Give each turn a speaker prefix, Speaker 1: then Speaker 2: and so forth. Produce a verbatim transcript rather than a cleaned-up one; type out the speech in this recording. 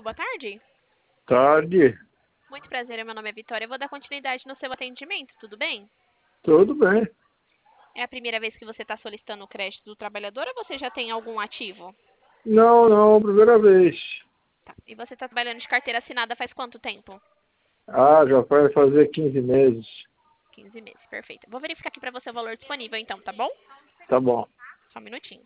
Speaker 1: boa tarde.
Speaker 2: Tarde,
Speaker 1: Muito prazer, meu nome é Vitória. Eu vou dar continuidade no seu atendimento, tudo bem?
Speaker 2: tudo bem?
Speaker 1: É a primeira vez que você está solicitando o crédito do trabalhador ou você já tem algum ativo?
Speaker 2: Não, não, primeira vez.
Speaker 1: Tá. E você está trabalhando de carteira assinada faz quanto tempo?
Speaker 2: Ah, já vai fazer quinze meses.
Speaker 1: quinze meses, perfeito. Vou verificar aqui para você o valor disponível então, tá bom?
Speaker 2: Tá bom.
Speaker 1: Só um minutinho.